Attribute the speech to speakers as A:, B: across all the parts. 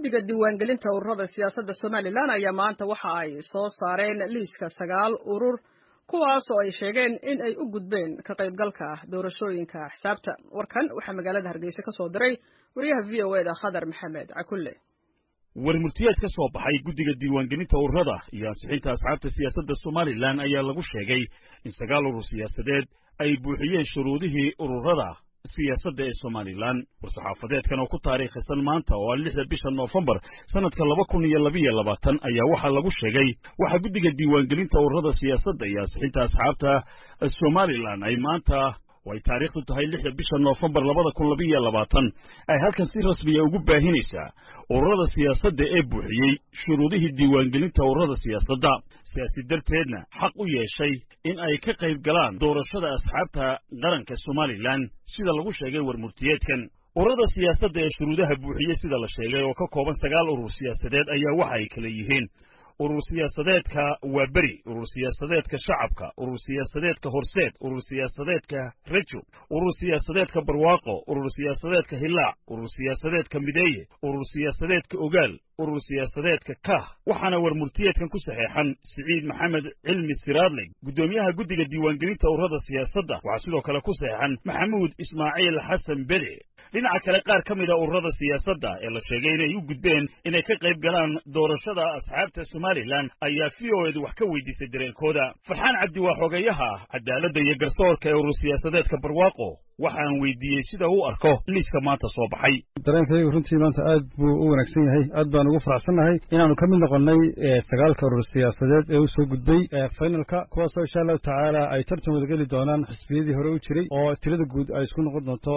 A: guddiga diiwaangelinta ururada siyaasadda Somalilan ayaa maanta waxa ay soo saareen liiska 9 urur kuwaas oo ay sheegeen in ay u gudbeen ka qaybgalka doorashooyinka xisaabta. Warkan waxa magaalada Hargeysa ka soo diray wariyaha VOA Khadar Maxamed Cakulle.
B: warmurtiyeed ka soo baxay guddiga diiwaangelinta ururada iyo ansixinta asxaabta siyaasadda Somalilan ayaa lagu sheegay in 9 urur siyaasadeed ay buuxiyeen shuruudihii ururada siyaasadda ee Somalilan. warsaxaafadeedkan oo ku taariikhaysan maanta oo 6 bisha Noofambar sanadka 2022 ayaa waxaa lagu sheegay waxa guddiga diiwaangelinta ururada siyaasadda iyo ansixinta asxaabta Somalilan ay maanta way taariikhdu tahay 6 bisha Noofambar 2022 ay halkan si rasmi ah ugu baahinaysaa ururada siyaasadda ee buuxiyey shuruudihii diiwaangelinta ururada siyaasadda siyaasi darteedna xaq u yeeshay in ay ka qayb galaan doorashada asxaabta qaranka Somalilan sida lagu sheegay warmurtiyeedkan. ururada siyaasadda ee shuruudaha buuxiyey sida la sheegay oo ka kooban 9 urur siyaasadeed ayaa waxa ay kala yihiin urur siyaasadeedka Waaberi, urur siyaasadeedka Shacabka, urur siyaasadeedka Horseed, urur siyaasadeedka Rajo, urur siyaasadeedka Barwaaqo, urur siyaasadeedka Hilaac, urur siyaasadeedka Mideeye, urur siyaasadeedka Ogaal, urur siyaasadeedka Kah. waxaana warmurtiyeedkan ku saxeexan Siciid Maxamed Cilmi Siraadle, gudoomiyaha guddiga diiwaangelinta ururada siyaasadda. waxaa sidoo kale ku saxeexan Maxamuud Ismaaciil Xasan Bede. dhinaca kale qaar ka mid ah ururada siyaasadda ee la sheegay inay u gudbeen inay ka qayb galaan doorashada asxaabta Somalilan ayaa VOA wax ka weydiisay dareenkooda. Farxaan Cabdi waa xogayaha cadaaladda iyo garsoorka ee urur siyaasadeedka Barwaaqo. waxaan weydiiyey sida uu arko liiska maanta soo baxay.
C: dareenkaygu runtii maanta aad buu u wanaagsan yahay, aad baan ugu faraxsanahay inaanu ka mid noqonnay 9 urur siyaasadeed ee u soo gudbay finalka, kuwaasoo insha allahu tacaala ay tartan wadageli doonaan xisbiyadii hore u jiray oo tirada guud ay isku noqon doonto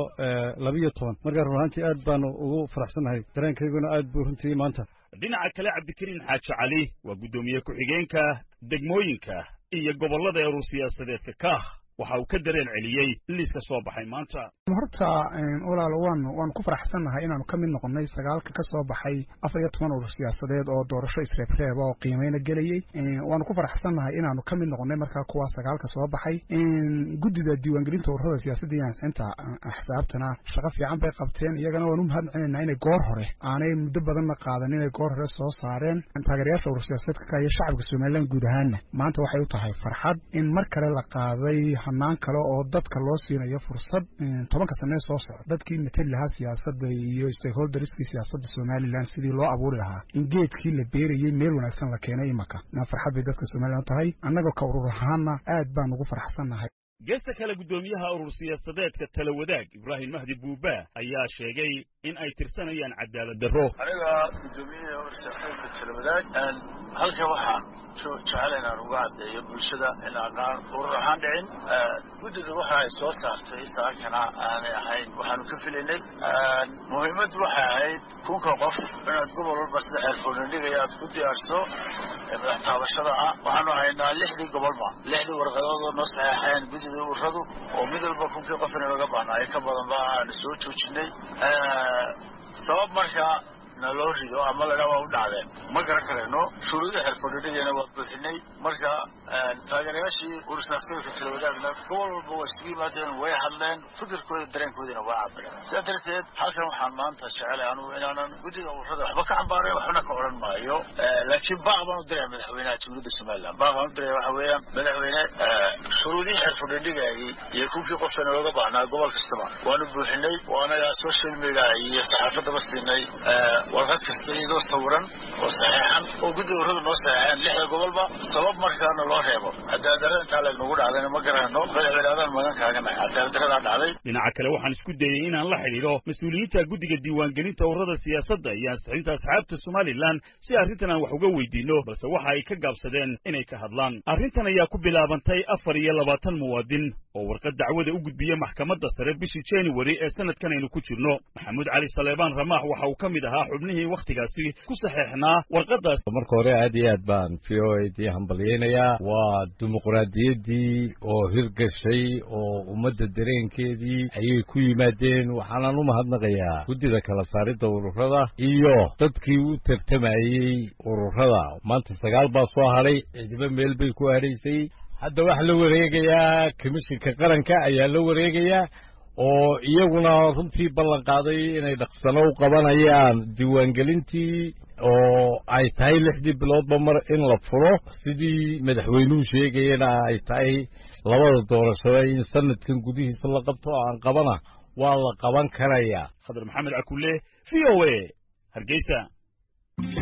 C: 12. markaa run ahaantii aad baanu ugu faraxsanahay, dareenkayguna aad buu runtii maanta.
B: dhinaca kale Cabdikariin Xaaji Cali waa gudoomiye ku-xigeenka degmooyinka iyo gobollada ee urur siyaasadeedka Kah. waxa uu ka dareen celiyey liiska soo baxay maanta.
D: horta walaal waan ku faraxsanahay inaanu ka mid noqonnay 9 ka soo baxay 14 urur siyaasadeed oo doorasho isreebreeb oo qiimeeyna galayay. waanu ku faraxsanahay inaanu ka mid noqonnay markaa kuwa 9 ka soo baxay. guddiga diiwaangelinta ururada siyaasadda iyo ansixinta axsaabtana shaqo fiican bay qabteen, iyagana waan u mahadcelinaynaa inay goor hore aanay muddo badanna qaadan inay goor hore soo saareen. taageerayaasha urur siyaasadeedka iyo shacabka Somaliland guud ahaanna maanta waxay u tahay farxad in mar kale la qaaday hanaan kale oo dadka loo siinayo fursad 10 sano soo socda dadkii matali lahaa siyaasadda iyo stakeholderskii siyaasadda Somaliland sidii loo abuuri lahaa in geedkii la beerayay meel wanaagsan la keenay imaka. farxad bay dadka Somaliland tahay, annagoo ka urur ahaanna aad baan ugu faraxsanahay.
B: geesta kale gudoomiyaha urur siyaasadeedka Talawadaag Ibraahim Mahdi Buuba ayaa sheegay in ay tirsanayaan cadaalad darro.
E: aniga gudoomiyaha urur siyaasadeedka Talawadaag halka waxaan jecelahay inaan uga caddeeyo bulshada in aan urur ahaan dhicin. guddiga waxa ay soo saartay saakana aanay ahayn waxaanu ka filaynay. muhiimaddu waxay ahayd 1,000 qof inaad gobol walba sida xeerfoolindhiga aad ku diyaarso madax taabashada ah. waxaanu haynaa 6 gobolba 6 warqadood oo noo saxeexeen guddiga ururadu oo mid walba 1,000 qof in laga baahnaay ka badan baa aan soo joojinay. sabab markaa naloo rido ama laga waa u dhacdeen ma garan karayno. shuruudaha xeerfoolindhigana waa buuxinay. marka taageerayaashii urur siyaasadeedka Talawadaagna gobol walba way isugu yimaadeen, way hadleen, fikirkooda dareenkoodina waa cabireen. sidaa darteed halkan waxaan maanta jecelahay anugu inaanan guddiga ururada waxba ka cambaarayn, waxbana ka odhan maayo. laakiin baaq baan u diraya madaxweynaha jamhuuriyadda Somaliland. baaq baan u diraya waxa weeyaan madaxweyne shuruudihii xeerfoolindhigaagii iyo 1,000 qofna looga baahnaa gobol kastaba waanu buuxinay. waanaga social media iyo saxaafadaba siinay warqad kasta iyadoo sawiran oo saxeexan oo guddiga ururada noo saxeexeen 6 gobolba. sabab markaana loo reebo cadaalad intaa lagu dhacdayna ma garanayno. madaxweynadan magan kaaganahay cadaalad dhacday.
B: dhinaca kale waxaan isku dayay inaan la xidhiidho mas'uuliyiinta guddiga diiwaangelinta ururada siyaasadda iyo ansixinta asxaabta Somaliland si arrintan aan wax uga weydiino, balse waxa ay ka gaabsadeen inay ka hadlaan. arrintan ayaa ku bilaabantay 24 muwaadin oo warqad dacwada u gudbiyay maxkamadda sare bishii January ee sanadkan aynu ku jirno. Maxamuud Cali Saleebaan Ramaax waxa uu ka mid ahaa xubnihii waqtigaasi ku saxeexnaa warqadaas.
F: marka hore aad iyo aad baan VOA hambalyeynaya. waa dimuqraadiyaddii oo hirgashay oo ummadda dareenkeedii ayay ku yimaadeen. waxaanan u mahadnaqayaa guddida kala saaridda ururada iyo dadkii u tartamayey ururada. maanta 9 baa soo hadhay, ciidamo meel bay ku hadhaysay. hadda waxa la wareegayaa komishinka qaranka ayaa la wareegayaa. oo iyaguna runtii ballan qaaday inay dhaqsano u qabanayaan diiwaangelintii oo ay tahay 6 biloodba mar in la furo sidii madaxweynuhu sheegayana ay tahay labada doorashada in sanadkan gudihiisa la qabto aan qabana waa la qaban karayaa.
B: Khadar Maxamed Akule, VOA, Hargeysa.